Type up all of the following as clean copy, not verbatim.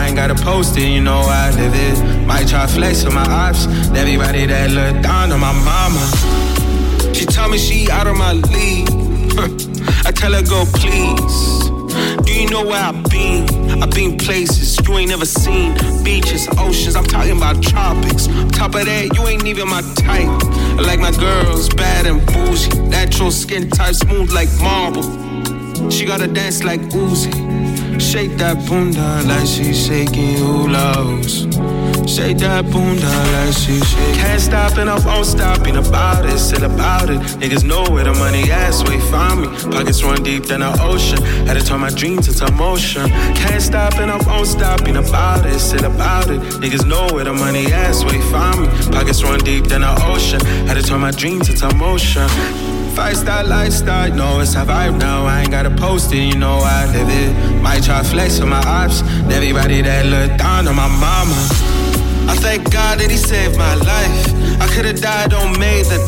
I ain't gotta post it, you know I live it. Might try flex on my ops. Everybody that look down on my mama. She tell me she out of my league. I tell her go please. Do you know where I've been? I've been places you ain't never seen. Beaches, oceans, I'm talking about tropics. On top of that, you ain't even my type. I like my girls bad and bougie. Natural skin type, smooth like marble. She gotta dance like Uzi. Shake that bunda like she's shaking hula-hoos. Shake that bunda like she's shaking. Can't stop and I won't stop, ain't about it, still about it. Niggas know where the money at, so they find me. Pockets run deep than the ocean. Had to turn my dreams into motion. Can't stop and I won't stop, ain't about it, still about it. Niggas know where the money at, so they find me. Pockets run deep than the ocean. Had to turn my dreams into motion. Five-star lifestyle, no, it's a vibe now. I ain't gotta post it, you know I live it. Might try flex on my ops. Everybody that look down on my mama. I thank God that he saved my life. I could've died on May the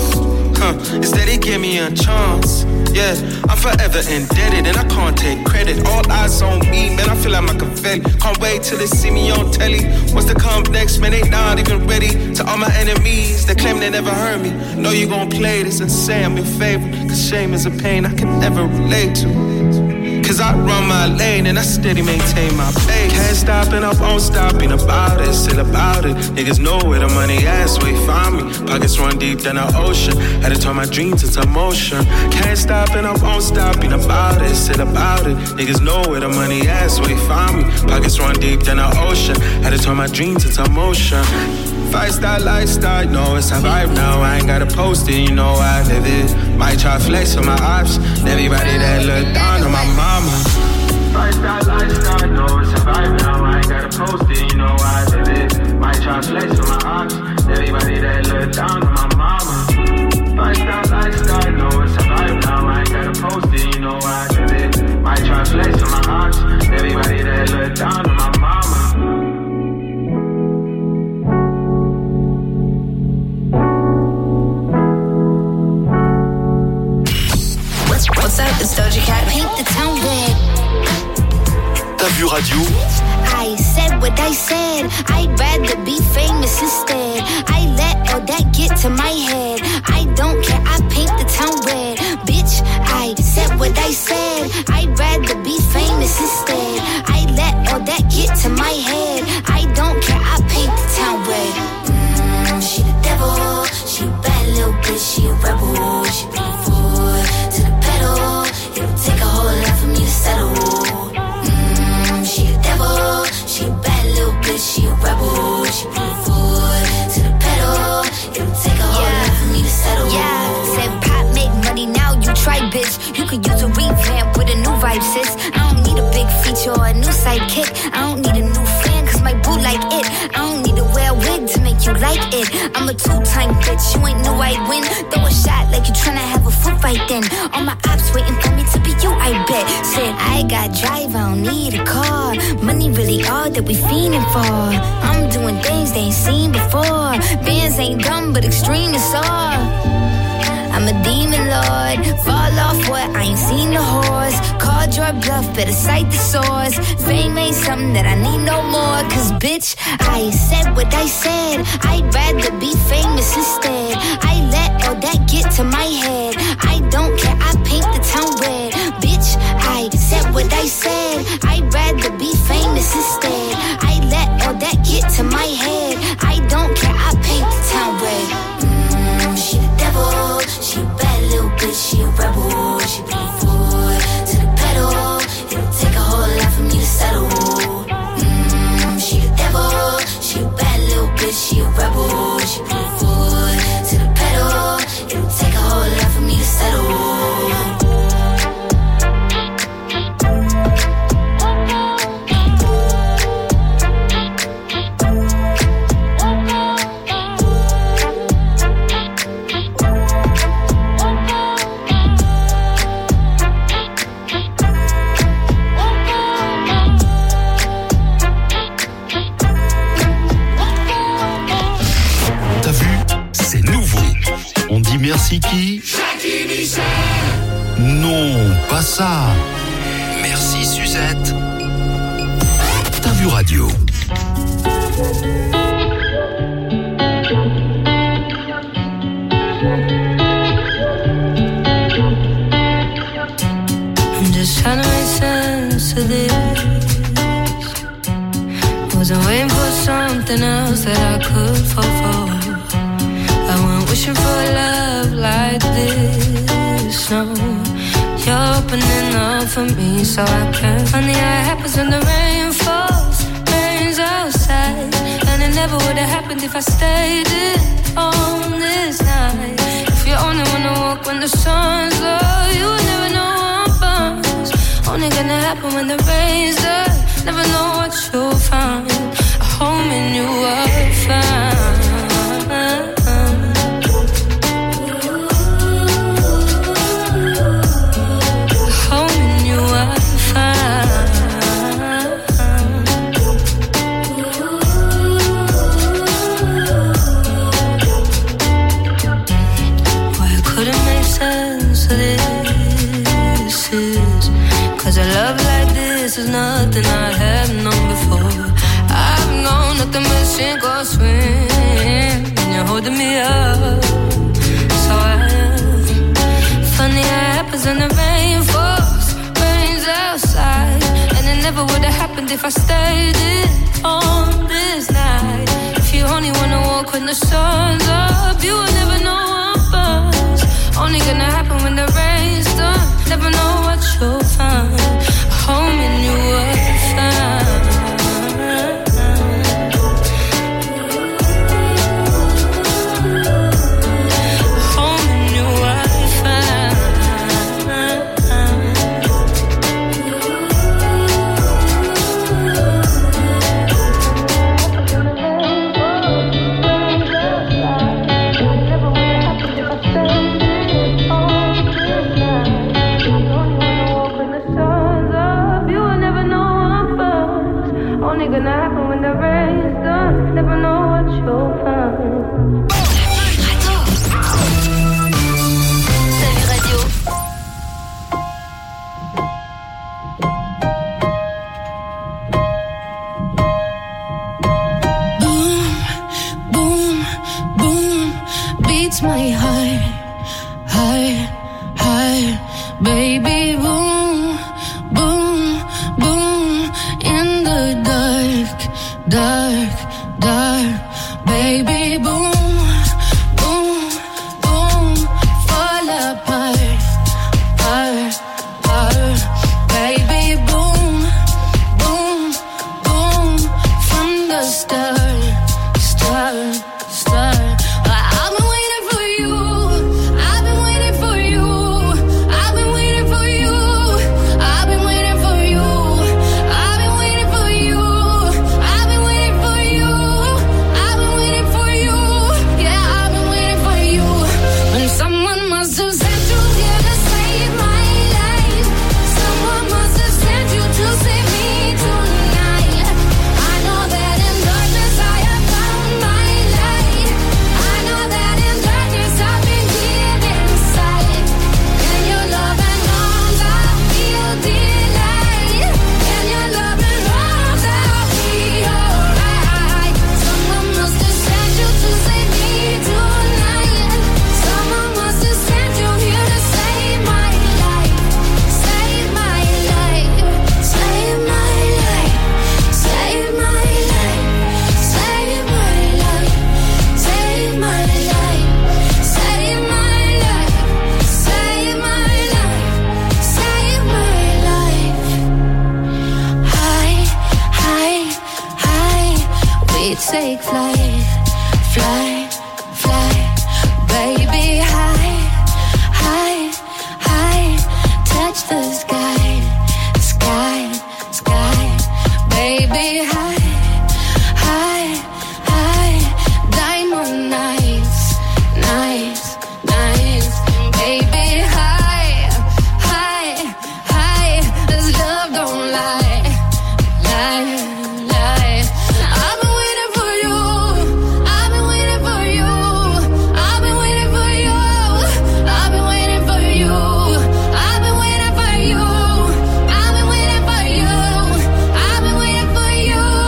12th. Instead he gave me a chance. Yeah, I'm forever indebted and I can't take credit. All eyes on me, man, I feel like Machiavelli. Can't wait till they see me on telly. What's to come next, man, they not even ready. To all my enemies, they claim they never heard me. Know you gon' play this and say I'm your favorite. Cause shame is a pain I can never relate to. Cause I run my lane and I steady maintain my pace. Can't stop and I won't stop, ain't about it, still about it. Niggas know where the money at, so they find me. Pockets run deep than the ocean. Had to turn my dreams into motion. Can't stop and I won't stop, ain't about it, still about it. Niggas know where the money at, so they find me. Pockets run deep than the ocean. Had to turn my dreams into motion. Five-star lifestyle, no, it's a vibe now. I ain't gotta post it, you know I live it. Might try flex on my ops. Everybody that look down on my mama. Five-star lifestyle, no, it's a vibe now. I ain't gotta post it, you know I live it. Might try flex on my ops. Everybody that look down on my mama. Five-star lifestyle, no, it's a vibe now. I ain't gotta post it, you know I live it. Might try flex on my ops. Everybody that look down on my mama. What's up, it's Doja Cat. Paint the town red. T'as vu radio? I said what I said. I'd rather be famous instead. I let all that get to my head. I don't care, I paint the town red. Bitch, I said what I said. I'd rather be famous instead. I let all that get to my head. I don't care, I paint the town red. She the devil. She a bad little bitch. She a rebel. She bring it forward to the pedal. It'll take a whole lot for me to settle. She the devil. She a bad little bitch. She a rebel. She bring it forward to the pedal. It'll take a whole lot for me to settle. Yeah, said pop make money now. You try, bitch. You could use a revamp with a new vibe, sis. I don't need a big feature or a new sidekick. I don't need a new fan, cause my boo like it. I don't need to wear a wig to make you like it. I'm a two-time bitch, you ain't know I'd win. Throw a shot like you tryna have a foot fight then. All my ops waiting for me to be you, I bet. Said I got drive, I don't need a car. Money really all that we fiending for. I'm doing things they ain't seen before. Bands ain't dumb, but extreme is all. I'm a demon lord. Fall off what? I ain't seen the horse. Called your bluff, better cite the source. Fame ain't something that I need no more. Cause bitch, I said what I said. I'd rather be famous instead. I let all that get to my head. I don't care, I paint the town red. Bitch, I said what I said. I'd rather be famous instead. I let all that get to my head. I don't care, I paint the town red. She the devil. She a bad little bitch, she a rebel. She bring it forward to the pedal. It'll take a whole lot for me to settle. She the devil. She a bad little bitch, she a rebel. She bring it forward to the pedal. It'll take a whole lot for me to settle. Merci qui? Jackie Michel. Non, pas ça. Merci Suzette. T'as vu radio? Radio. I'm just trying to make sense of this. Wasn't waiting for something else that I could fall for. I went wishing for a love like this. No, you're opening up for me so I can. Funny how it happens when the rain falls, rain's outside. And it never would have happened if I stayed in on this night. If you only wanna walk when the sun's low, you would never know I'm buns. Only gonna happen when the rain's done. Never know what you'll find. A home in you are fine. This is nothing I have known before. I've known nothing but sink or swim, and you're holding me up, so I am. Funny how it happens when the rain falls, rain's outside, and it never would have happened if I stayed in on this night. If you only wanna walk when the sun's up, you will never know I'm buzzed. Only gonna happen when the rain's done. Never know what you'll find. Home in you are fine. Home in you are fine. Gonna happen when the rain's done. Never know what you'll find. Salut Radio. Boom, boom, boom, beats my heart, heart, heart, baby. Boom, boom, boom, in the dark, dark, dark, baby. Boom, boom, boom, fall apart, apart, apart, baby. Boom, boom, boom, from the start, start, start. I've been waiting for you. I've been waiting for you. I've been waiting for you. I've been waiting for you. I've been waiting for you. I've been waiting for you. I've been waiting for you. Yeah, I've been waiting for you. When someone must have sent you here to save my life. Someone must have sent you to save me tonight. I know that in darkness I have found my light. I know that in darkness I've been given sight. In your loving arms I feel delight. In your loving arms I'll be alright. Someone must have sent you to save me tonight. Someone must have sent you here to save my life. Save my life. Save my life. Save my life. Save my life. Save my life. Save my life. Save my life. Save my life. High, high, high. We take flight, fly, fly, baby. High, high, high. Touch the sky, sky, sky, baby. High, high, high. Diamond nights, nights, nights, baby. High, high, high. This love don't lie, lie, lie. I've been waiting for you. I've been waiting for you. I've been waiting for you. I've been waiting for you. I've been waiting for you. I've been waiting for you. I've been waiting for you.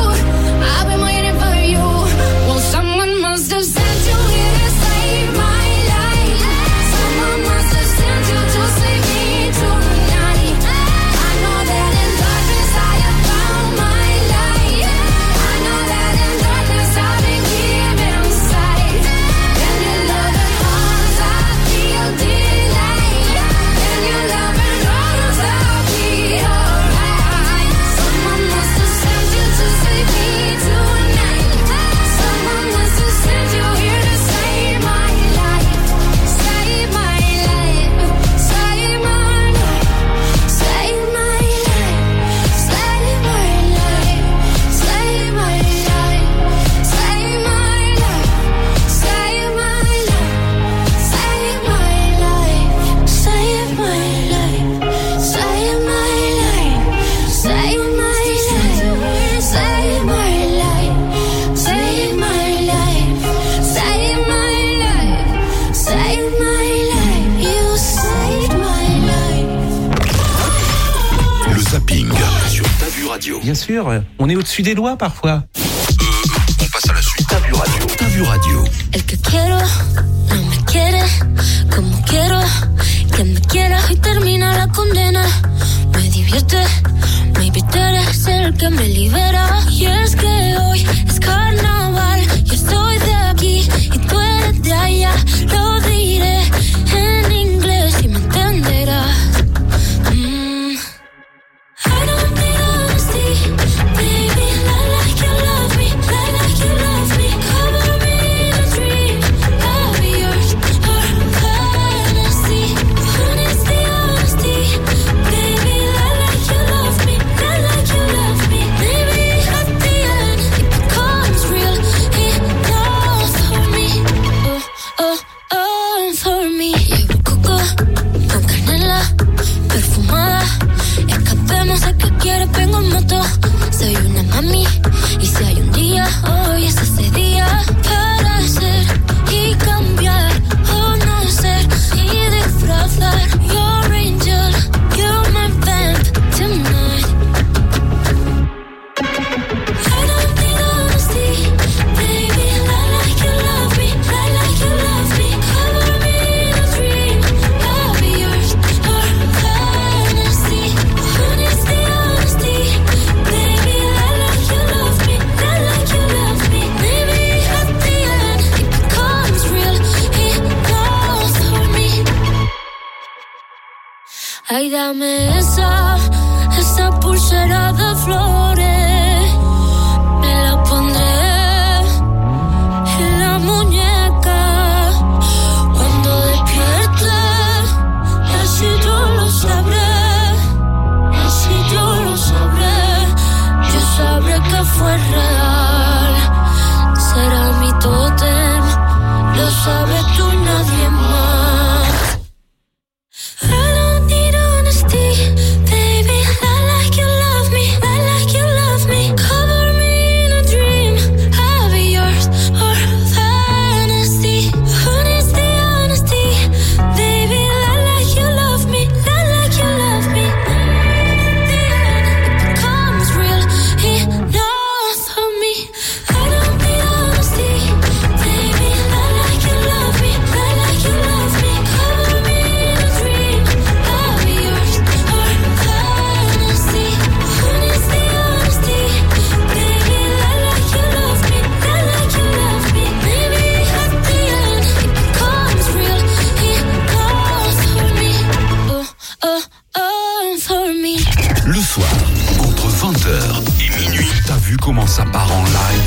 Radio. Bien sûr, on est au-dessus des lois parfois. On passe à la suite. T'as vu Radio. T'as vu Radio. El que quiero no me quiere como quiero que me quiera y termina la condena. Me divierte, maybe tú eres el que me libera. Y es que hoy es carnaval, yo estoy de aquí y tú eres de allá. Lo diré en inglés y me entenderás. I don't need honesty, baby, lie like you love me, lie like you love me. Cover me in a dream, I'll be yours, or fantasy. Honesty, honesty, baby, lie like you love me, lie like you love me. Maybe at the end it becomes real, enough for me, for me. Llevo coco con canela perfumada. Escapemos a que quiere, vengo en moto. Soy una mami y si hay un día, hoy es ese día para ser y cambiar o no ser y disfrazar. Your angel, you're my vamp tonight. I don't need honesty, baby, lie like you love me, lie like you love me. Cover me in a dream, I'll be yours, or fantasy. Honesty, honesty, baby, lie like you love me, lie like you love me. Maybe at the end it becomes real, enough for me. Ay, dame esa pulsera de flores. Me la pondré en la muñeca cuando despierte. Así yo lo sabré, así yo lo sabré. Yo sabré que fue real. Será mi tótem, lo sabes tú, nadie más. I don't need honesty, baby, lie like you love me, lie like you love me. Cover me in a dream, I'll be yours, or fantasy. Honesty, honesty, baby, lie like you love me, lie like you love me. At the end it becomes real, enough for me. I don't need honesty, baby, lie like you love me, lie like you love me. Cover me in a dream, I'll be yours, or fantasy. Honesty, honesty, baby, lie like you love me, lie like you love me. Maybe at the end it becomes real, enough for me, for me. Le soir, entre 20h et minuit, t'as vu comment ça part en live?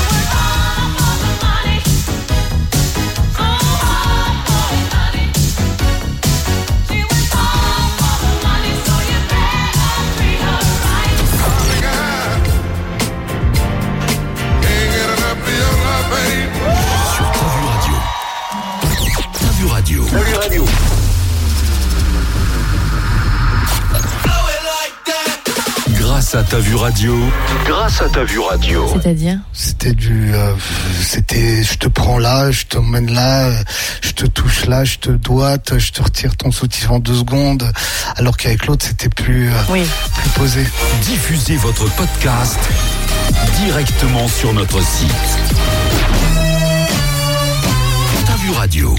Sur T'as vu Radio. T'as vu Radio. T'as vu Radio. Grâce à T'as vu Radio. Grâce à T'as vu Radio. C'est-à-dire ? C'était je te prends là, je t'emmène là, je te touche là, je te doite, je te retire ton soutif en 2 secondes, alors qu'avec l'autre c'était plus posé. Diffusez votre podcast directement sur notre site. T'as vu Radio.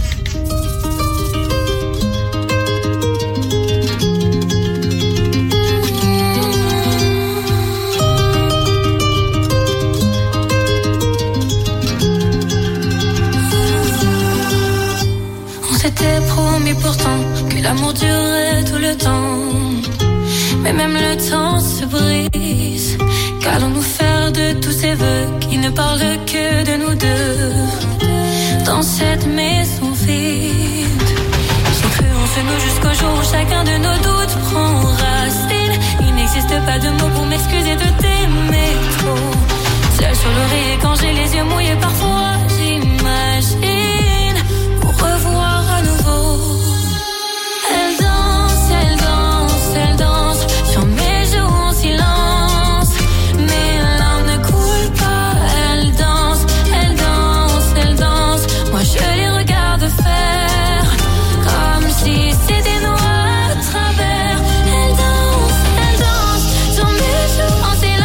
On s'était promis pourtant que l'amour durerait tout le temps. Mais même le temps se brise. Qu'allons-nous faire de tous ces vœux qui ne parlent que de nous deux? Dans cette maison vide, j'ai cru en ce nous jusqu'au jour où chacun de nos doutes prend racine. Il n'existe pas de mots pour m'excuser de t'aimer trop. Seul sur l'oreiller quand j'ai les yeux mouillés, parfois j'imagine pour revoir à nouveau. Elle danse, elle danse, elle danse sur mes joues en silence. Mes larmes ne coulent pas. Elle danse, elle danse, elle danse. Moi je les regarde faire comme si c'était nous à travers. Elle danse sur mes joues en silence.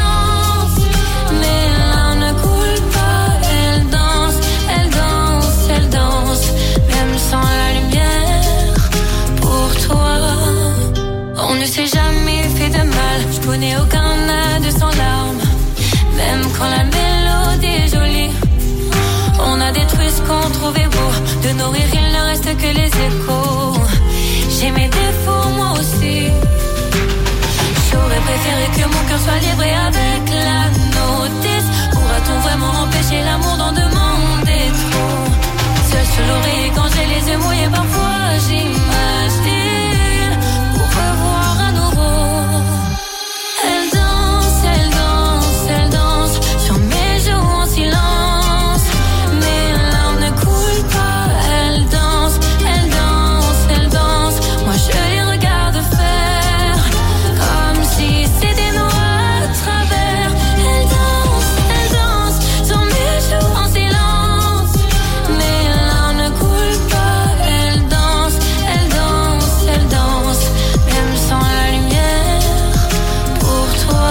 quand la mélodie est jolie. On a détruit ce qu'on trouvait beau. De nos rires, il ne reste que les échos. J'ai mes défauts, moi aussi. J'aurais préféré que mon cœur soit libre et avec la notice. Pourra-t-on vraiment empêcher l'amour d'en demander trop? Seul sur l'oreille quand j'ai les yeux mouillés, parfois j'imagine pour revoir à nouveau. Elle danse, elle danse, elle danse sur mes joues en silence. Mes larmes ne coulent pas. Elle danse, elle danse, elle danse. Moi je les regarde faire comme si c'était nous à travers. Elle danse sur mes joues en silence. Mes larmes ne coulent pas. Elle danse, elle danse, elle danse. Même sans la lumière pour toi.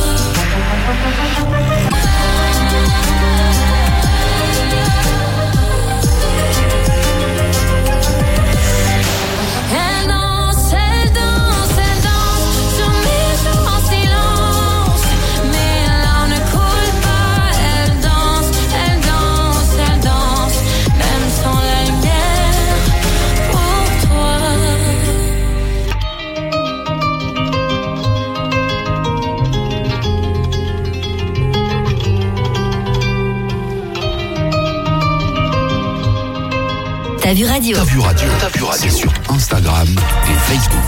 Elle danse, elle danse, elle danse sur mes joues en silence. Mes larmes ne coulent pas. Elle danse, elle danse, elle danse. Même sans la lumière pour toi. T'as vu radio. T'as vu radio. T'as vu radio. C'est sur Instagram et Facebook.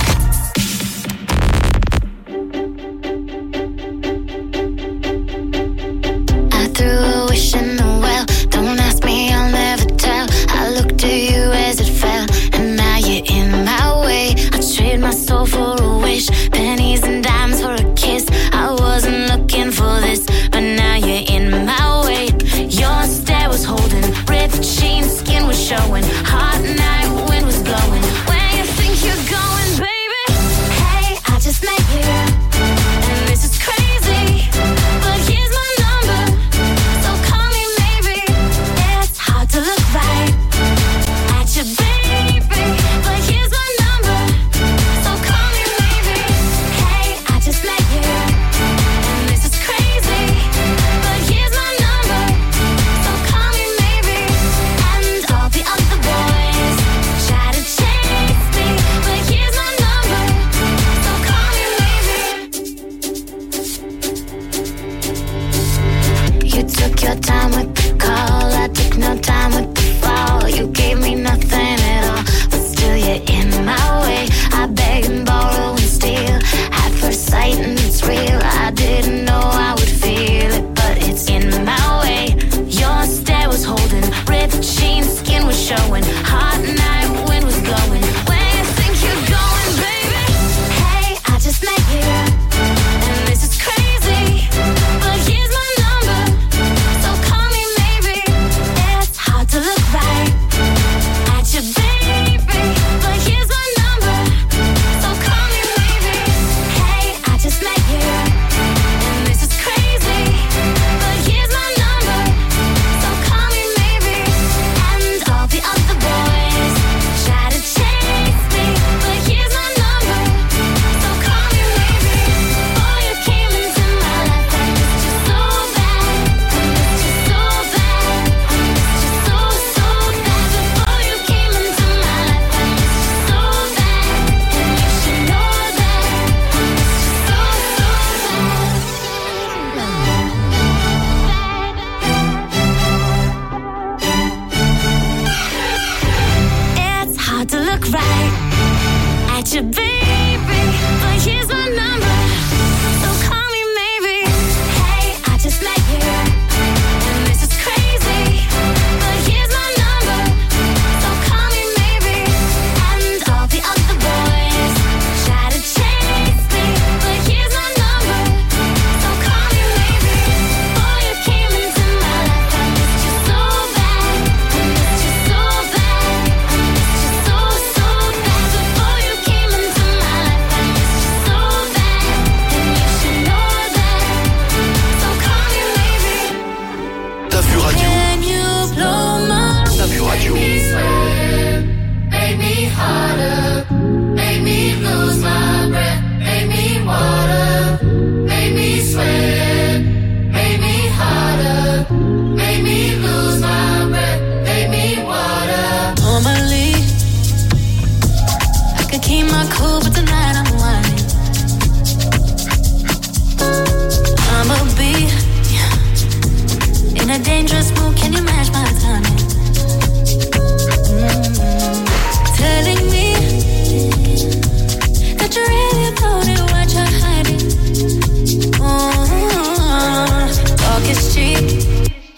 I threw a wish in the well. Don't ask me, I'll never tell. I looked at you as it fell, and now you're in my way. I trade my soul for a wish, pennies and dimes for a kiss. I wasn't looking for this, but now you're in my way. Your stare was holding, ripped jeans, skin was showing. Hot night, wind was blowing. Where you think you're going, baby? Hey, I just met you, and this is crazy. But here's my number, so call me maybe. It's hard to look right at you, baby. But here's my number, so call me maybe. Hey, I just met you, and this is crazy. But here's my number, so call me maybe. And all the other boys try to chase me, but here's my number, so call me maybe. You took your time with the call, I took no time with the fall. You gave me nothing at all, but still you're in my way. I beg and borrow and steal at first sight, and it's real. I didn't know I would feel it, but it's in my way. Your stare was holding, ripped jeans, skin was showing. Hot night, wind was blowing. Where you think you're going, baby? Hey, I just met you, and this is crazy. But here's my number, so call me maybe. It's hard to look right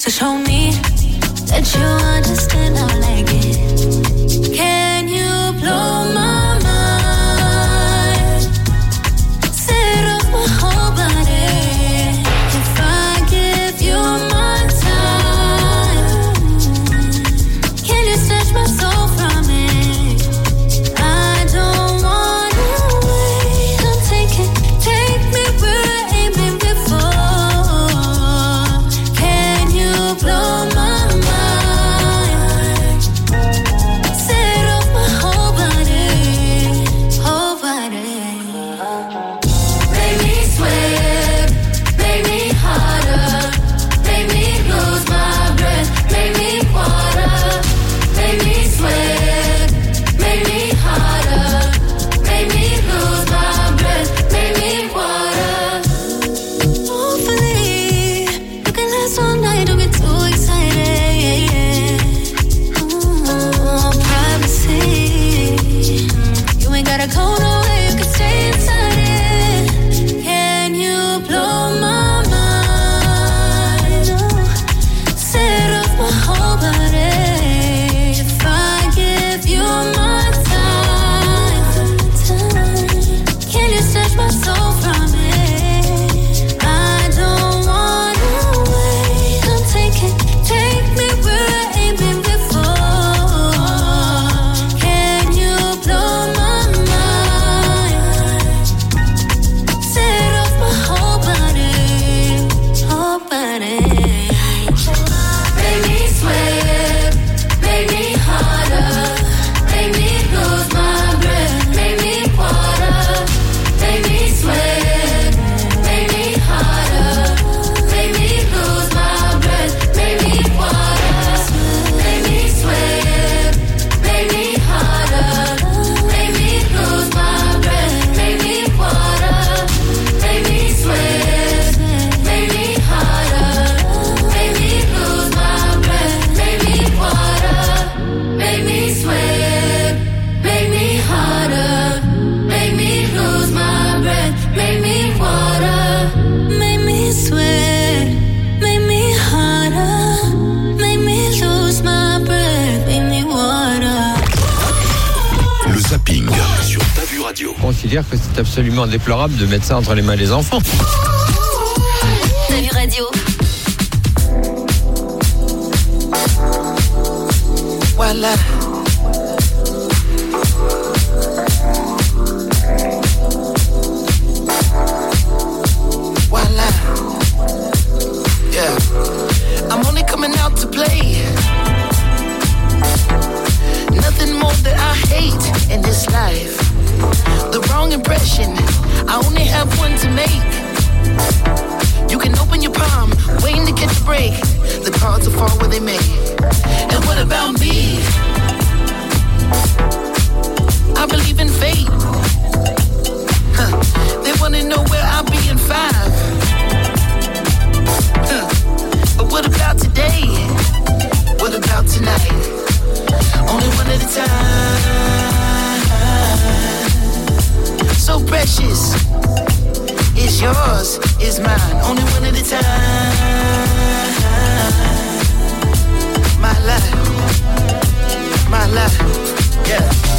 So show me that you understand how I like it. Can you blow my mind? Set off my whole body. If I give you my time, can you snatch my soul from it? I don't wanna wait. Come take me where I ain't been before. Can you blow my mind? Set off my whole body, whole body. Make me sweat, make me harder, make me lose my breath, make me water, make me sweat, make me harder, make me lose my breath, make me water. Hopefully, you can last all night, don't get too excited. Privacy, you ain't gotta go nowhere, you can stay inside it. Can you blow my mind? Set off my whole body. If I give you my time, can you snatch my soul from it? I don't wanna wait. Come take me where I ain't been before. Can you blow my mind? Set off my whole body, whole body. Make me sweat, make me harder, make me lose my breath, make me water, make me sweat, make me harder, make me lose my breath, make me water, make me sweat, make me harder, make me lose my breath, make me water, make me sweat, make me harder, make me lose my breath, make me water, make me sweat, make me harder, make me lose my breath, make me water, make me sweat, make me harder, make me lose my breath, make me water. Le zapping sur Ta Vue Radio. Je considère que c'est absolument déplorable de mettre ça entre les mains des enfants. Ta Vue Radio. Voila. Voila. Yeah. I'm only coming out to play. Nothing more that I hate in this life. The wrong impression, I only have one to make. You can open your palm, waiting to catch a break. The cards will fall where they may. And what about me? I believe in fate. They wanna know where I'll be in 5. But what about today? What about tonight? Only one at a time. So precious. It's yours, it's mine. Only one at a time. My life, yeah.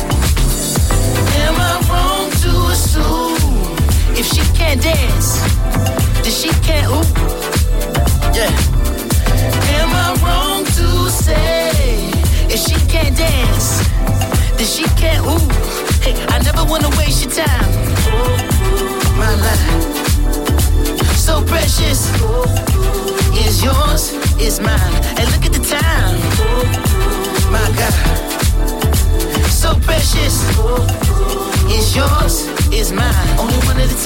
Am I wrong to assume if she can't dance, then she can't ooh? Yeah. Am I wrong to say if she can't dance, then she can't ooh? Hey, I never wanna waste your time. My life, so precious. Is yours, is mine. And look at the time. My God, so precious. Is yours, is mine. Only one at a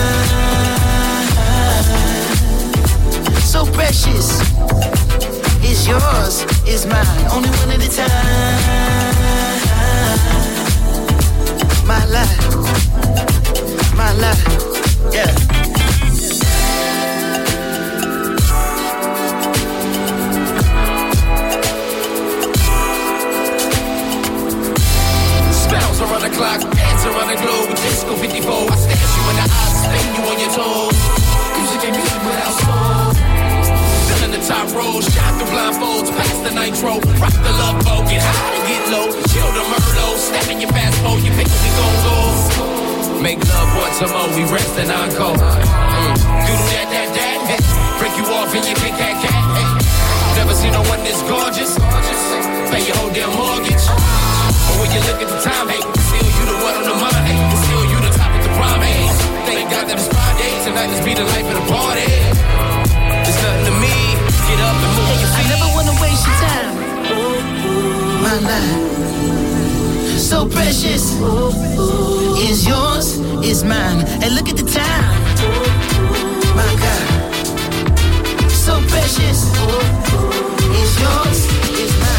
time. So precious. Is yours, is mine. Only one at a time. My life, yeah. Around the clock, dance around the globe with Disco 54. I stare you in the eyes, spin you on your toes. Music ain't music without soul. Still in the top row, shopping some more, we rest and encore. Doodle that, break you off and you kick that cat. Never seen no one this gorgeous. Pay your whole damn mortgage. But when you look at the time, hey, still you the one on the mind, hey, still you the top of the prime, hey. Thank God that it's Friday, tonight let's be the life of the party. It's nothing to me, get up and move your feet. I never wanna waste your time. My life, so precious, is yours, is mine. And look at the time, my God, so precious, is yours, is mine.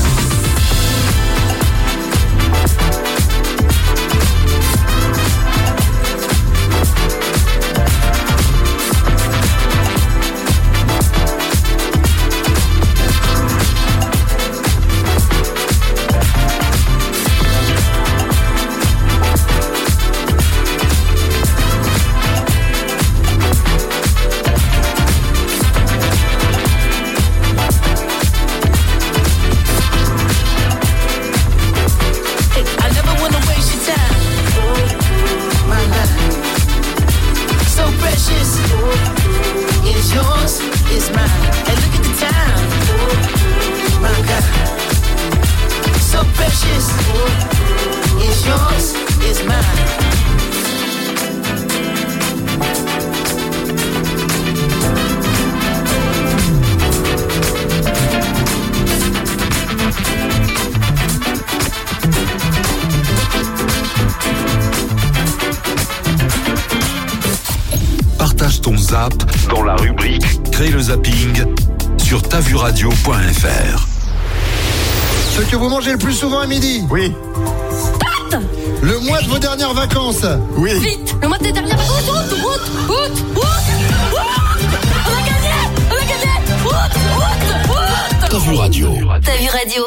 Dans la rubrique Crée le zapping sur tavuradio.fr. Ce que vous mangez le plus souvent à midi. Oui. Pâtes. Le mois de vos dernières vacances. Oui. Vite. Le mois de tes dernières vacances. Route. On a gagné. Route. Tavu Radio. Tavu Radio.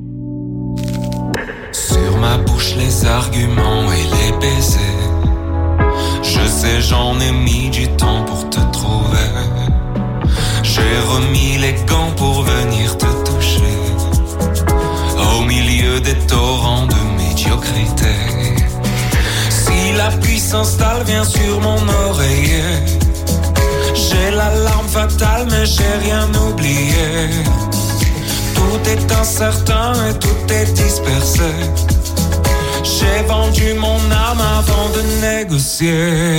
Sur ma bouche les arguments et les baisers. Je sais, j'en ai mis du temps pour te trouver. J'ai remis les gants pour venir te toucher. Au milieu des torrents de médiocrité. Si la pluie s'installe, viens sur mon oreiller. J'ai l'alarme fatale, mais j'ai rien oublié. Tout est incertain et tout est dispersé. J'ai vendu mon âme avant de négocier.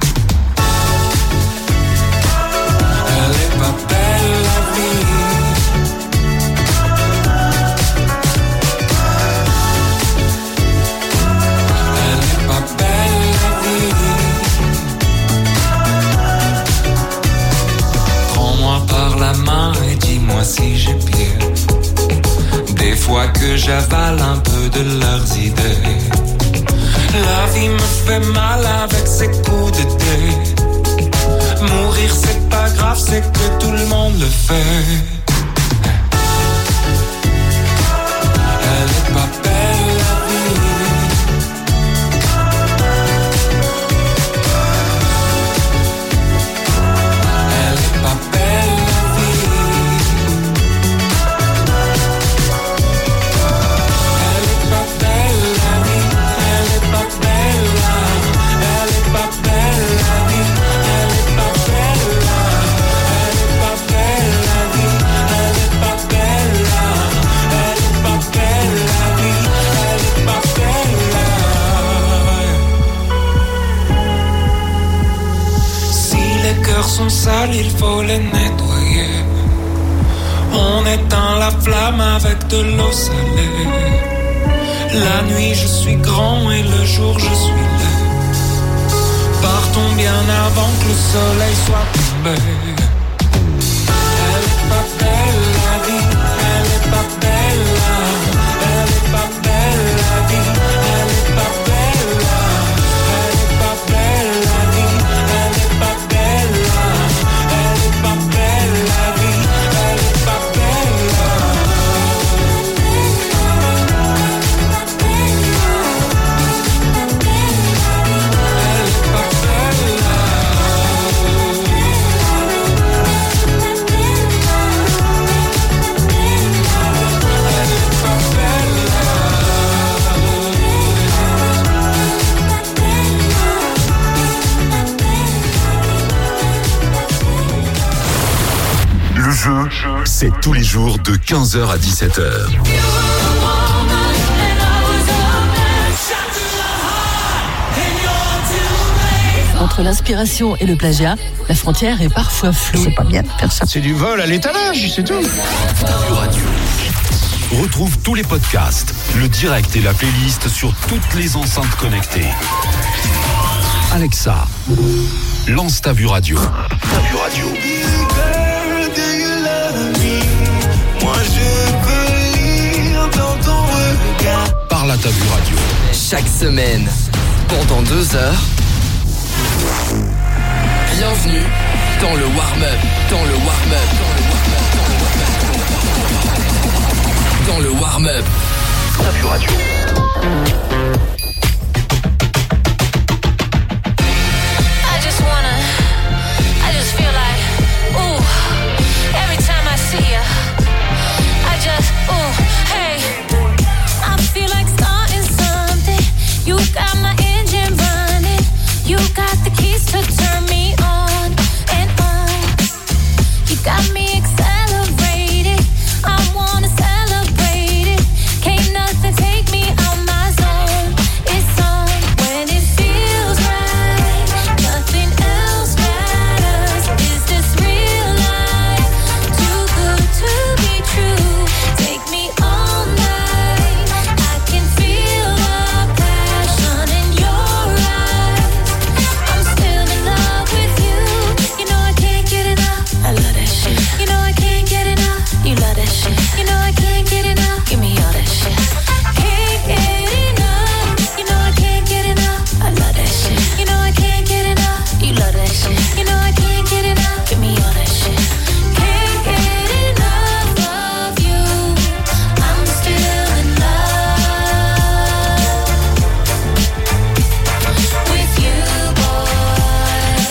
Elle est pas belle la vie. Elle est pas belle la vie. Prends-moi par la main et dis-moi si j'ai pied. Des fois que j'avale un peu de leurs idées. La vie me fait mal avec ses coups de dé. Mourir c'est pas grave, c'est que tout le monde le fait. Elle est pas belle la vie. Elle est pas belle la vie. Elle est pas belle la vie. Elle est pas belle là. Elle est pas belle la vie. Elle est pas belle là. Elle est pas belle la vie. Elle est pas belle là. Elle est pas belle la vie. Elle est pas belle là. Si les cœurs sont sales, il faut les nettoyer. On éteint la flamme avec de l'eau salée. La nuit je suis grand et le jour je suis laid. Partons bien avant que le soleil soit tombé. Elle est pas belle la vie. Elle est pas belle là. Elle est pas belle la vie. Elle est pas belle là. Elle est pas belle la vie. Elle est pas belle là. Elle est pas belle la vie. Elle est pas belle là. Elle est pas belle là. Le jeu, c'est tous les jours de 15h à 17h. Entre l'inspiration et le plagiat, la frontière est parfois floue. C'est pas bien de faire ça. C'est du vol à l'étalage, c'est tout. Radio. Retrouve tous les podcasts, le direct et la playlist sur toutes les enceintes connectées. Alexa, lance Ta Vue Radio. Ta Vue Radio. Moi je peux lire dans ton regard. Parle à Ta Vue Radio. Chaque semaine, pendant 2 heures, bienvenue dans le warm-up, dans le warm-up, dans le warm-up. Ta Vue Radio. I just feel like, ooh, every time I see you, I just, ooh, hey, I feel like starting something. You got my engine running. You got the keys to turn me on and on. You got me accelerated. I wanna celebrate it. Can't nothing take me out my zone. It's on when it feels right. Nothing else matters. Is this real life? Too good to be true. Take me all night. I can feel the passion in your eyes. I'm still in love with you. You know I can't get enough. I love that shit. You know I can't get enough. You love that shit. You know I can't get enough. Give me all that shit. Can't get enough. You know I can't get enough. I love that shit. You know I can't get enough. You love that shit. You know I can't get enough. Give me all that shit. Can't get enough of you. I'm still in love with you, boy.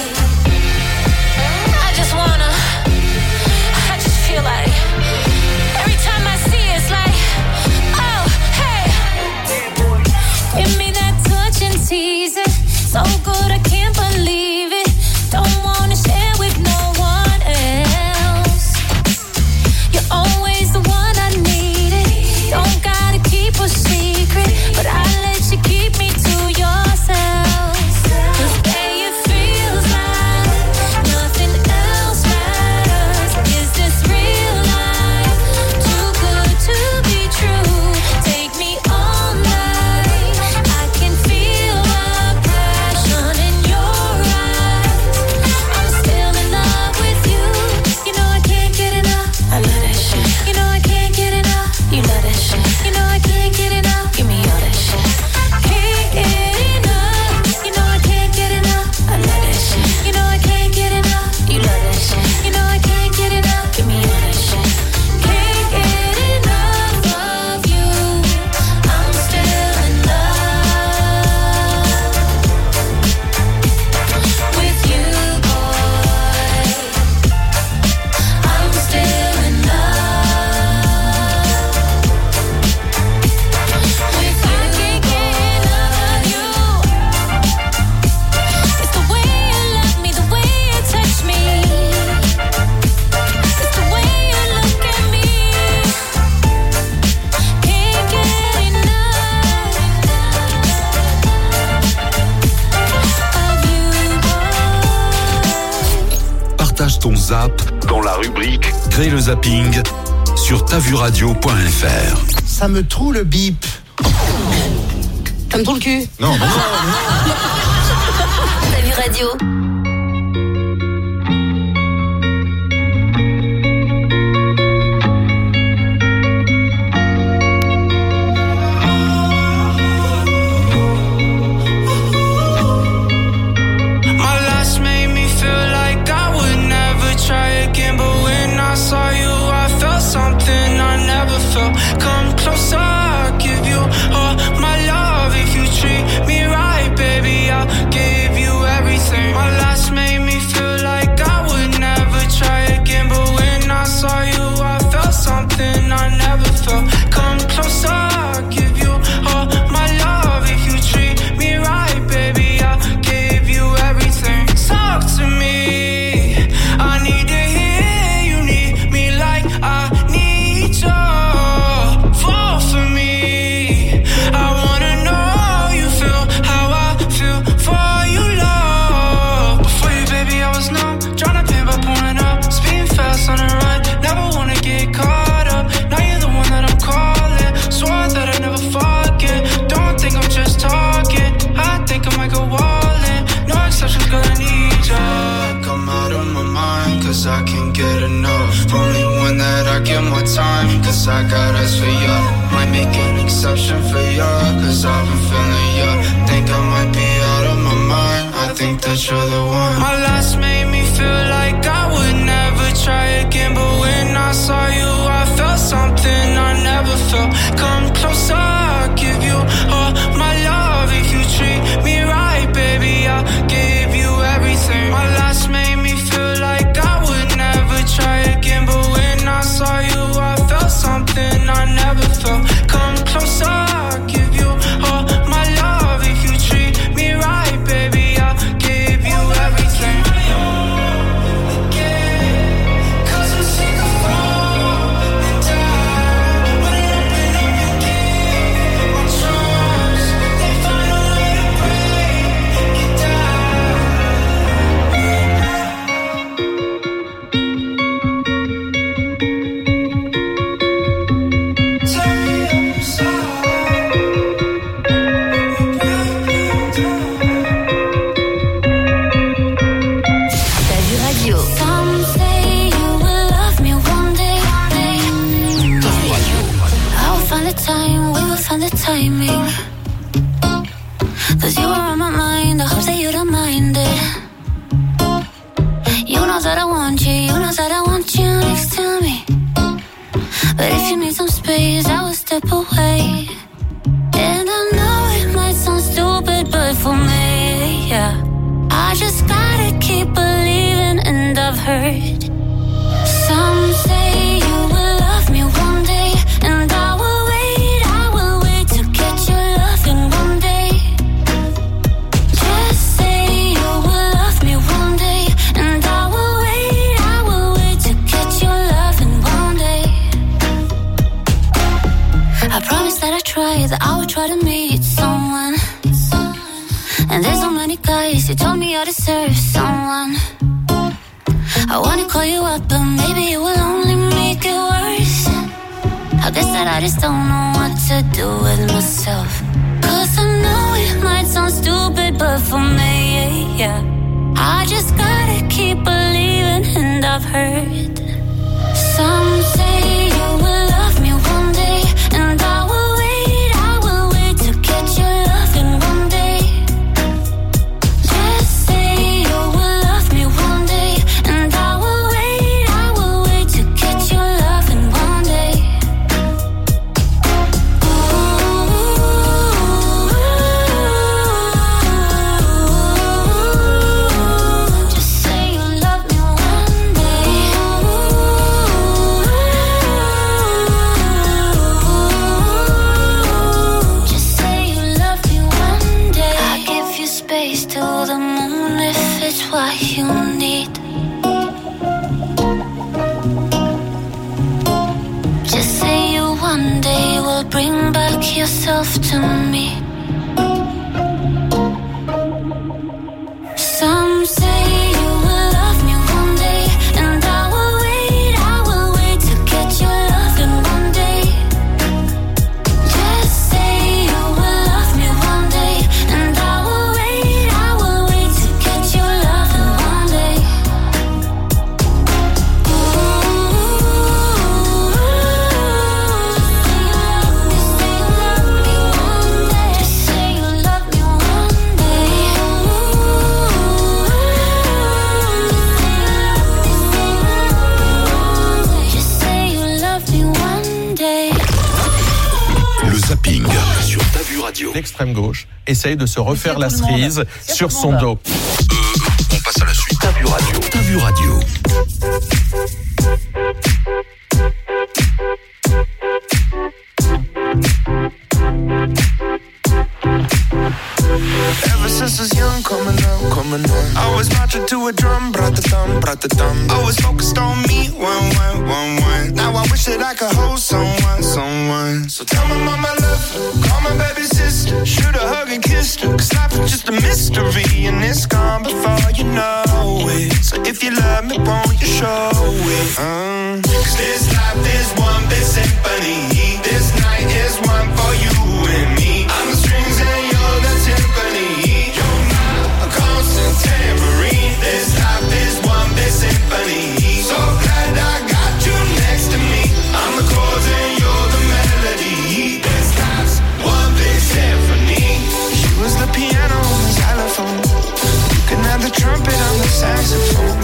I just feel like every time I see it, it's like, oh, hey, give me that touch and tease it. So good, I can't believe it. Don't wanna share with no one else. You're always the one I needed. Don't gotta keep a secret, but I let you keep me to yourself. 'Cause babe, it feels like nothing else matters. Is this real life? Too good to be true. Take me all night. I can feel the passion in your eyes. I'm still in love with you. You know I can't get enough. I love that shit. You know I can't get enough. You love that shit. You know I can't get enough. Give me all that shit. Can't get enough. You know I can't get enough. I love that shit. You know I can't get enough. You love that shit. You know I can't get enough. Give me all that shit. Can't get enough of you. I'm still in love with you, boy. I'm still in love with you. I can't get enough of you. It's the way you love me, the way you touch me. It's the way you look at me. Can't get enough of you, boy. Partage ton zap dans la rubrique Crée le zapping sur tavuradio.fr. Ça me troue le bip. Comme ton le cul. Non, mais non. Ta Vue Radio. My last made me feel like I would never try again, but when I saw you, I felt something I never felt. Come closer, I'll give you all my love. If you treat me right, baby, I'll give you everything. My last made me feel like I would never try again, but when I saw you, I felt something I never felt. Come closer, I'll give you all my love. If you treat me right, baby, I'll give you everything. Talk to me, I need to hear you need get caught up. Now you're the one that I'm calling. Swore that I'd never forget. Don't think I'm just talking. I think I might go all in. No exceptions, girl, I need ya. I'm out of my mind, cause I can't get enough. Only one that I give my time, cause I got eyes for ya. Might make an exception for ya, cause I've been feeling ya. Think I might be out of my mind, I think that you're the one. My last made me feel like I would never try again, but when I saw you I felt something I never felt. Come closer, I'll give you all my love. If you treat me right, baby, I'll give you everything. My last made me feel like I would never try again, but when I saw you I felt something I never felt. Come closer, I'll give you all my love. If you treat me right, baby, I'll give you everything. Cause I'm sick of falling down. When I open up and give my trust, they find a way to break it down. Tell me I'm sorry. T'as vu radio. Some say you will love me one day. I'll find the time, we will find the timing. Cause you are on my mind, I hope that you don't mind it. You know that I want you, you know that I want you next to me. But if you need some space, I will step away. And I know it might sound stupid, but for me, yeah, I just gotta keep believing, and I've heard some say you will love me one day, and I will wait to get your loving one day. Just say you will love me one day, and I will wait to get your loving one day. I promise that I try, that I will try to meet someone. And there's so many guys, you told me I deserve someone. I wanna call you up, but maybe it will only make it worse. I guess that I just don't know what to do with myself. Cause I know it might sound stupid, but for me, yeah, I just gotta keep believing, and I've heard some say you will love me one day, and I will wait to get your loving one day. Just say you will love me one day, and I will wait to get your loving one day. Just say you love me one day. Just say you love me one day. I give you space to the moon if it's what you need. Just say you one day will bring back yourself to me. Some say you will love me one day, and I will wait to get your loving one day. Just say you will love me one day, and I will wait to get your loving one day. Just say you love me one day. Just say you love me one day. Le zapping sur T'as vu radio. L'extrême gauche essaye de se refaire la cerise sur son dos. On passe à la suite. T'as vu radio. T'as vu radio. Ever since I was young, coming up, I was marching to a drum, brat-a-dum. I was focused on me, one. Now I wish that I could hold someone. So tell my mama I love her, call my baby sister, shoot a hug and kiss her. Cause life is just a mystery, and it's gone before you know it. So if you love me, won't you show it? Cause this life life is one big symphony. This night is one for you and me. I'm the strings and you're the timpani. You're my constant tambourine. This life is one big symphony. So glad I got you next to me. I'm the chords and you're the melody. This life's one big symphony. You was the piano on the xylophone. You can have the trumpet on the saxophone.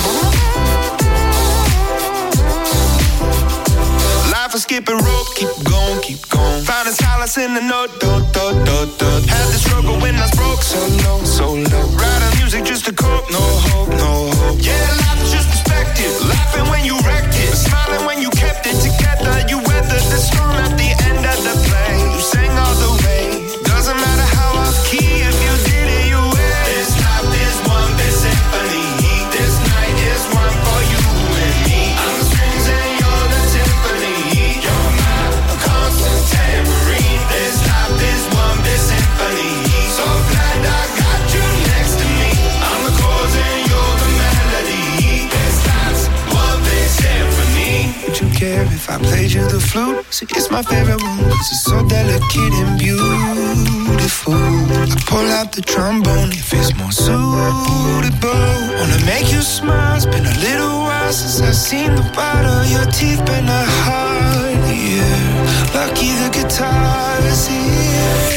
Life is skipping rope, keep going, keep going. Finding solace in the note, do, do, do, do. Had the struggle when I was broke, so low, so low. Writing music just to cope, no hope, no hope. Yeah, life is just perspective. Laughing when you wrecked it, smiling when you kept it together. You weathered the storm at the end of the play. You sang all the way. Doesn't matter how off key, if you did it, you will. This life is one big symphony. This night is one for you and me. I'm the strings and you're the timpani. You're my constant tambourine. This life is one big symphony. So glad I got you next to me. I'm the chords and you're the melody. This life's one big symphony. Would you care if I played you the flute? See, it's my favorite one, 'cause it's so delicate and beautiful. I pull out the trombone if it's more suitable. Wanna make you smile, it's been a little while since I've seen the white of your teeth. Been a hard year, lucky the guitar is here.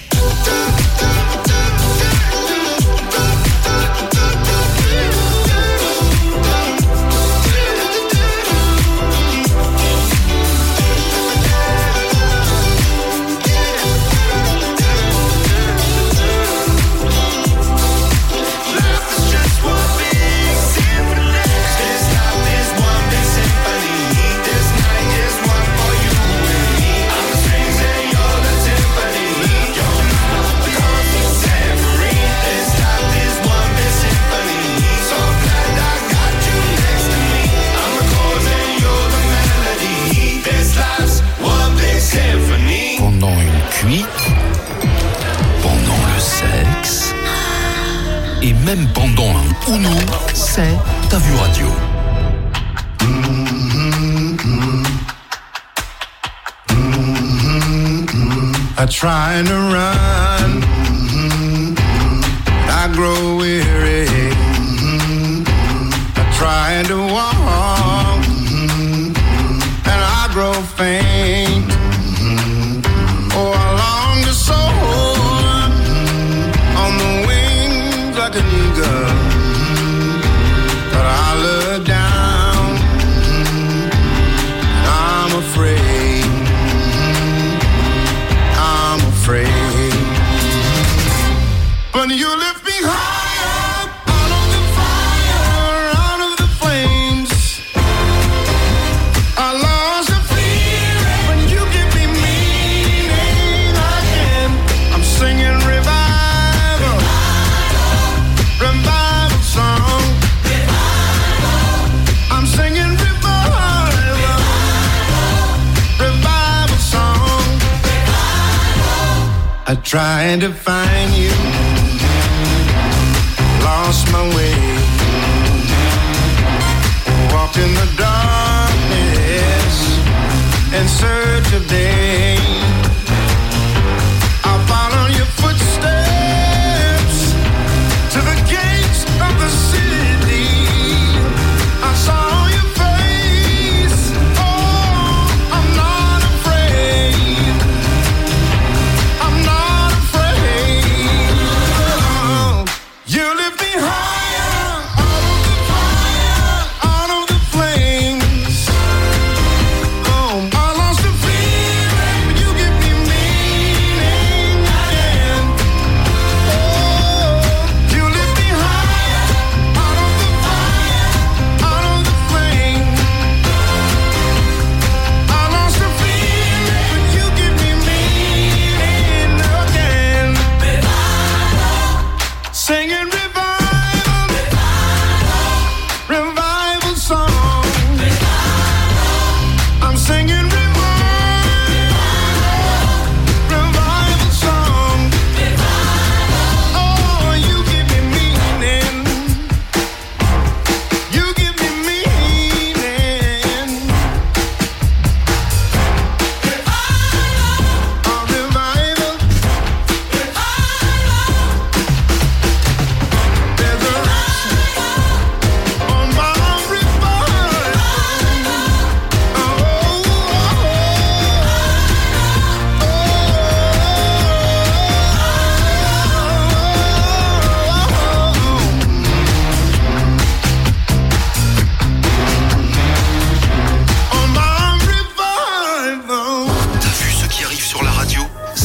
Et même pendant un Uno, c'est Ta Vue Radio. I try to run, I grow weary. I try to walk, and I grow faint. Oh, I long to soar on the wings like an eagle, but I look down, I'm afraid, but you lift me higher, out of the fire, out of the flames. I lost the fear when you give me meaning again. I'm singing revival, revival song. I'm singing revival, revival song. I tried to find you, lost my way, walked in the darkness in search of day. I followed your footsteps to the gates of the city. I saw your face, oh, I'm not afraid, I'm not afraid. Oh, you lift me higher, out of the fire, out of the flames. Oh, I lost the fear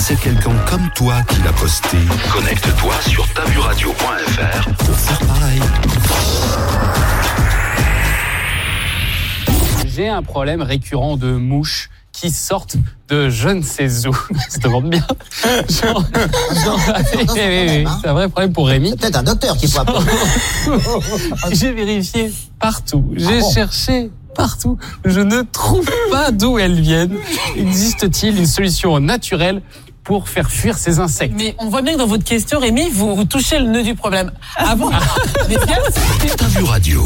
C'est quelqu'un comme toi qui l'a posté. Connecte-toi sur tavuradio.fr pour faire pareil. J'ai un problème récurrent de mouches qui sortent de je ne sais où. Ça te demande bien. Oui, c'est un vrai problème pour Rémi. C'est peut-être un docteur qui faut appeler. J'ai vérifié partout. J'ai cherché partout. Je ne trouve pas d'où elles viennent. Existe-t-il une solution naturelle pour faire fuir ces insectes? Mais on voit bien que dans votre question, Rémi, vous touchez le nœud du problème. Avant, T'as vu radio.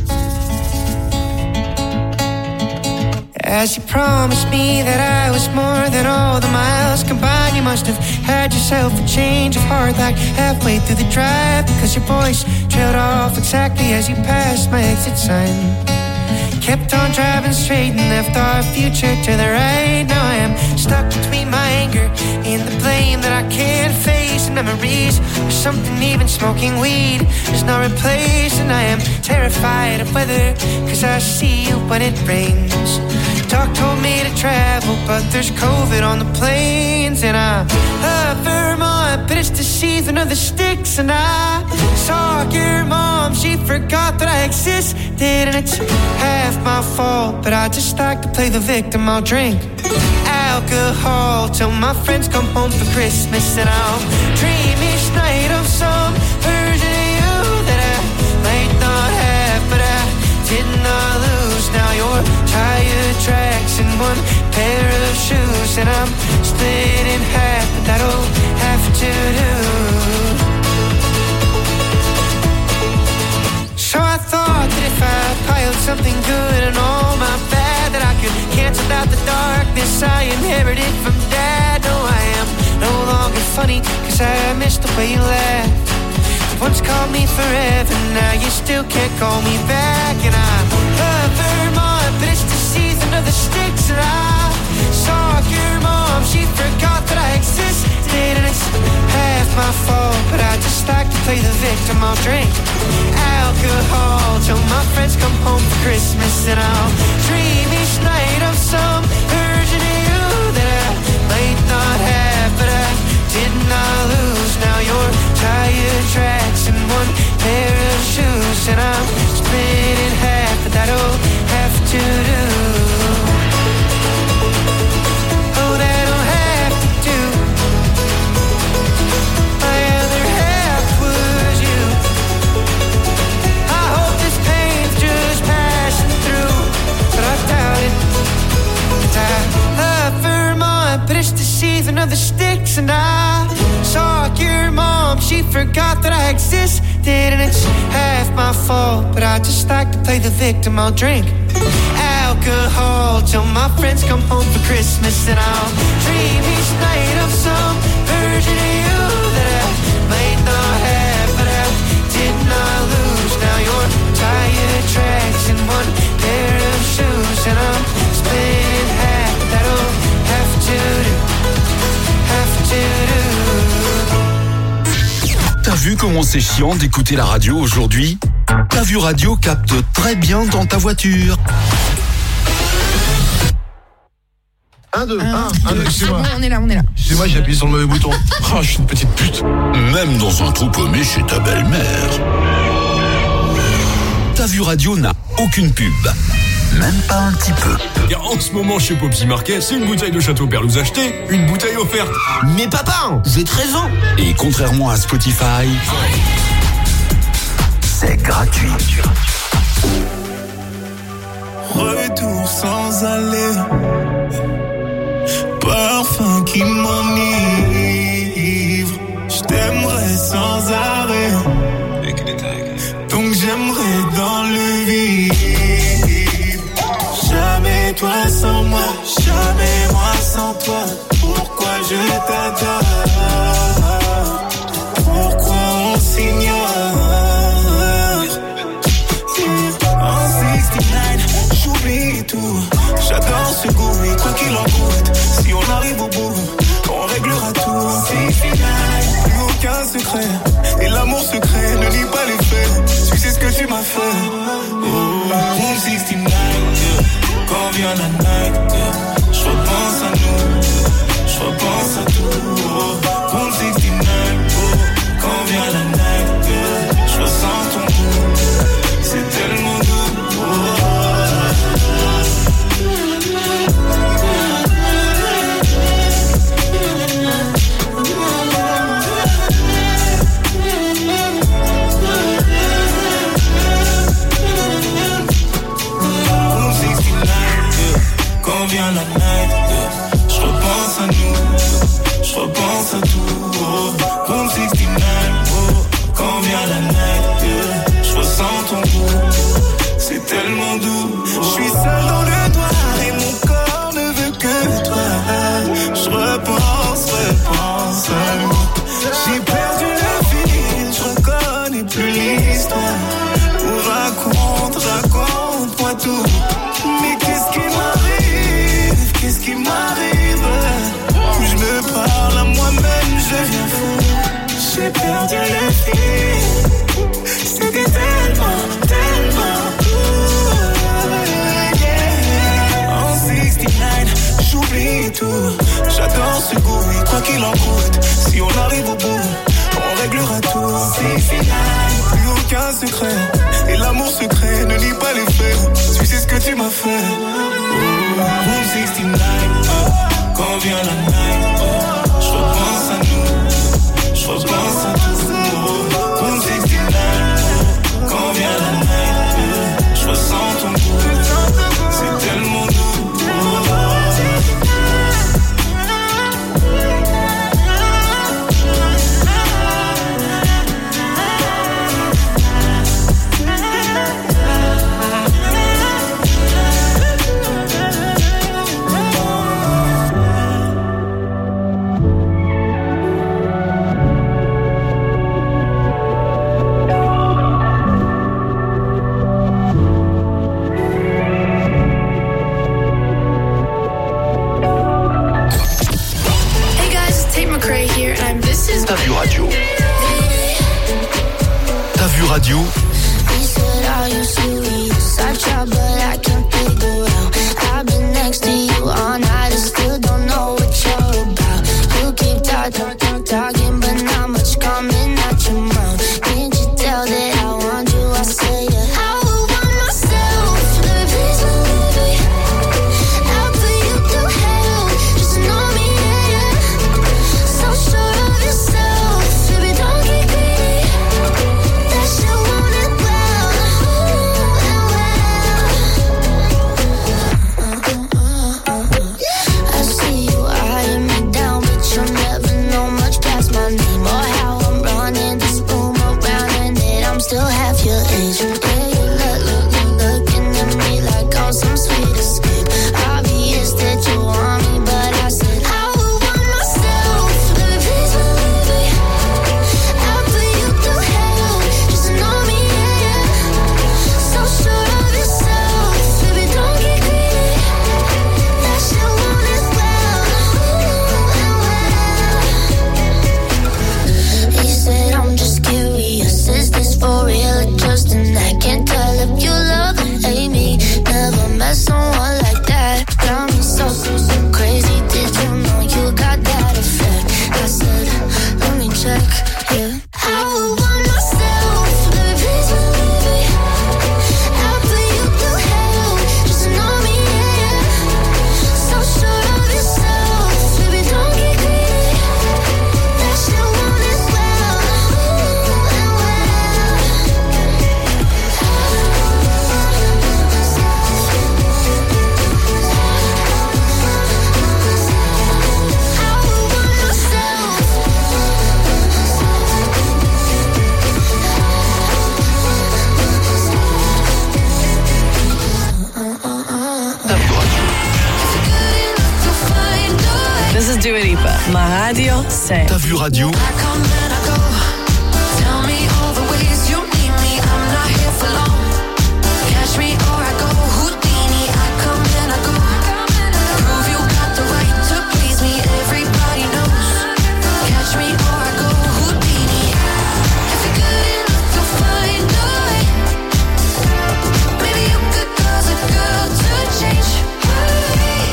As you promised me that I was more than all the miles combined, you must have had yourself a change of heart like halfway through the drive, because your voice trailed off exactly as you passed my exit sign. Kept on driving straight and left our future to the right. Now I am stuck between my anger and the blame that I can't face, and memories of something even smoking weed is not replaced. And I am terrified of weather, cause I see you when it rains. Doc told me to travel, but there's COVID on the planes. And I love Vermont, but it's the season of the sticks. And I saw your mom, she forgot that I existed. And it's half my fault, but I just like to play the victim. I'll drink alcohol till my friends come home for Christmas. And I'll dream each night of some version of you that I might not have, but I did not lose. Now you're tire tracks and one pair of shoes, and I'm split in half, but that'll have to do. So I thought that if I piled something good and all my bad, that I could cancel out the darkness I inherited from Dad. No, I am no longer funny, cause I miss the way you laughed. Once called me forever, now you still can't call me back. And I love Vermont, but it's the season of the sticks. And I saw your mom, she forgot that I existed. And it's half my fault, but I just like to play the victim. I'll drink alcohol till my friends come home for Christmas. And I'll dream each night of some version of you that I might not have, but I did not lose. Now you're tire tracks and one pair of shoes, and I'm split in half, but that'll have to do. Oh, that'll have to do. My other half was you. I hope this pain's just passing through, but I doubt it. 'Cause I love Vermont, but it's the season of the sticks. And I saw your mom, she forgot that I existed. And it's half my fault, but I just like to play the victim. I'll drink alcohol till my friends come home for Christmas. And I'll dream each night of some version of you that I might not have, but I did not lose. Now you're tire tracks and one pair of shoes, and I'm split in half, but that'll have to do. Have to do. T'as vu comment c'est chiant d'écouter la radio aujourd'hui? T'as vu radio capte très bien dans ta voiture. 1, 2, excuse-moi. Bon, on est là. Excuse-moi, j'ai appuyé sur le mauvais bouton. Oh, je suis une petite pute. Même dans un trou paumé chez ta belle-mère. T'as vu radio n'a aucune pub. Même pas un petit peu. En ce moment chez Popsi Market, c'est une bouteille de Château Perlouse achetée, une bouteille offerte. Mais papa, j'ai 13 ans. Et contrairement à Spotify, c'est gratuit. Retour sans aller, parfum qui m'enivre. Je t'aimerais sans arrêt, donc j'aimerais dans le vide. Jamais toi sans moi, jamais moi sans toi. Pourquoi je t'adore? Pourquoi on s'ignore? En 69, j'oublie tout. J'adore ce goût, et quoi qu'il en coûte, si on arrive au bout, on réglera tout. 69, plus aucun secret, et l'amour secret ne nie pas les faits. Tu sais ce que tu m'as fait. Oh, 69. Quand vient la night, je repense à nous, je repense à tout. quand vient la night, je repense à nous, je repense à tout. Room 69, quand vient la night, je ressens ton goût, c'est tellement doux. Je suis seul dans le noir et mon corps ne veut que toi. Je repense à nous. J'ai perdu le fil, je reconnais plus l'histoire. Raconte-moi tout. Mais qu'est-ce qui m'arrive? Plus je me parle à moi-même, je viens fou. J'ai perdu le fil. C'était tellement en 69, j'oublie tout. J'adore ce goût et quoi qu'il en coûte, si on arrive au bout, on réglera tout. C'est final, plus aucun secret. Et l'amour secret ne lit pas les faits. Tu sais ce que tu m'as fait. Room 69, quand vient la night, je repense à nous, je repense à tout. Room 69, quand vient la night, je ressens ton goût, c'est tellement doux. T'as vu radio. T'as vu radio. Talking, but not much coming out your mouth. Can't you tell that I want you? I say it. I would want myself. Let me please believe me. I'll put you through hell. Just know me, yeah. So sure of yourself. Baby, don't get greedy. That shit want it well. I see you eyeing me down, but you'll never know much past my name or how I'm running this room around, and that I'm still half your age. Yeah, you looking at me like I'm some sweet escape. Obvious that you want me, but I said I would want myself. Baby, please believe me. I'll put you through hell. Just know me, yeah. So sure of yourself. Baby, don't get greedy. That shit want it well. He said, I'm just curious, is this for real or just an act? Can't tell if you love or hate me. Never met someone like that. Got me so crazy. Did you know you got that effect? I said, let me check, yeah. I would want myself. Baby, please believe me. I'll put you through hell. Just know me, yeah. So sure of yourself. Baby, don't get greedy. That shit want it well. This is Dua Lipa. Ma radio, c'est. T'as vu radio.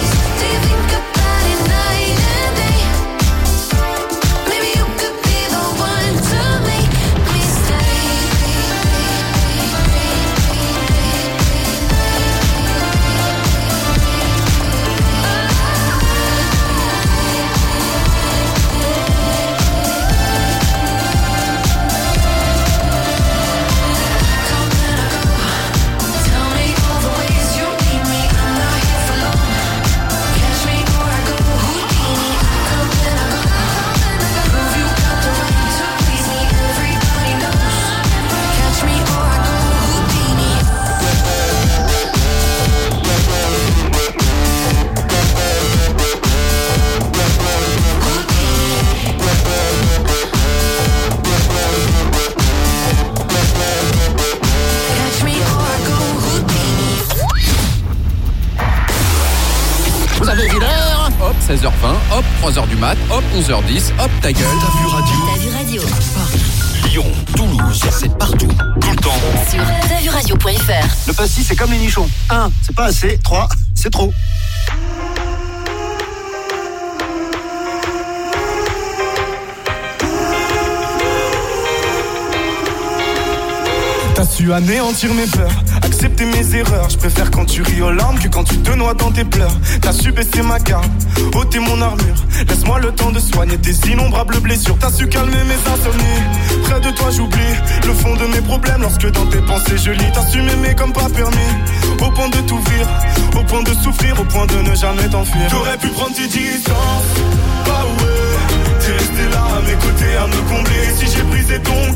Maybe you could be the avez vu l'heure? Hop, 16h20, hop, 3h du mat, hop, 11h10, hop, ta gueule. T'as vu radio? T'as vu radio? Lyon, Toulouse, c'est partout, tout le temps. Sur t'asvuradio.fr. Le pastis, c'est comme les nichons. 1, c'est pas assez. 3, c'est trop. T'as su anéantir mes peurs, accepter mes erreurs. Je préfère quand tu ris aux larmes que quand tu te noies dans tes pleurs. T'as su baisser ma garde, ôter mon armure. Laisse-moi le temps de soigner tes innombrables blessures. T'as su calmer mes insomnies. Près de toi j'oublie le fond de mes problèmes. Lorsque dans tes pensées je lis. T'as su m'aimer comme pas permis, au point de t'ouvrir, au point de souffrir, au point de ne jamais t'enfuir. T'aurais pu prendre tes distances, bah ouais. T'es resté là à mes côtés à me combler. Si j'ai brisé ton